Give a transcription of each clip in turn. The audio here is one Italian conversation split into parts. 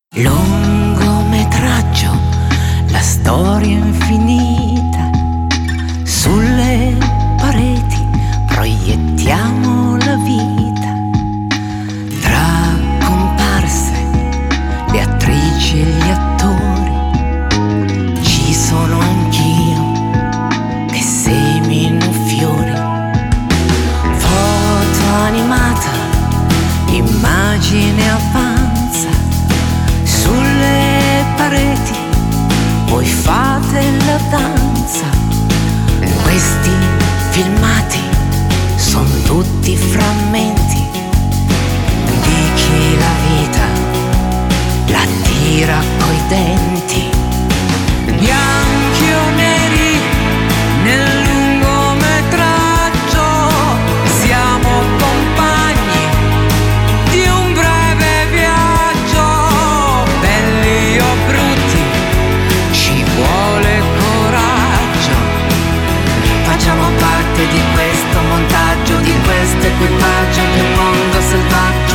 Lungometraggio, la storia infinita, sulle pareti proiettiamo la vita, tra comparse, le attrici e gli attori, ci sono anch'io che semino fiori, foto animata, immagine avanza, sulle pareti voi fate la danza. Questi filmati sono tutti frammenti di chi la vita la tira coi denti, bianchi o neri nel lungometraggio. Siamo compagni di un breve viaggio, belli o brutti, ci vuole coraggio. Facciamo parte di questo montaggio, di questo equipaggio di un mondo selvaggio.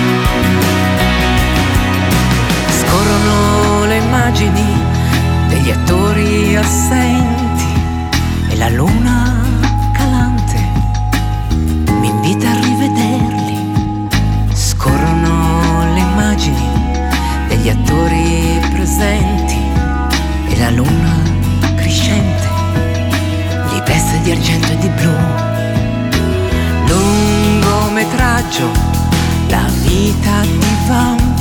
Scorrono le immagini degli attori assenti e la luna calante mi invita a rivederli. Scorrono le immagini degli attori presenti e la luna crescente li veste di argento e di blu. Lungometraggio, la vita di vampiro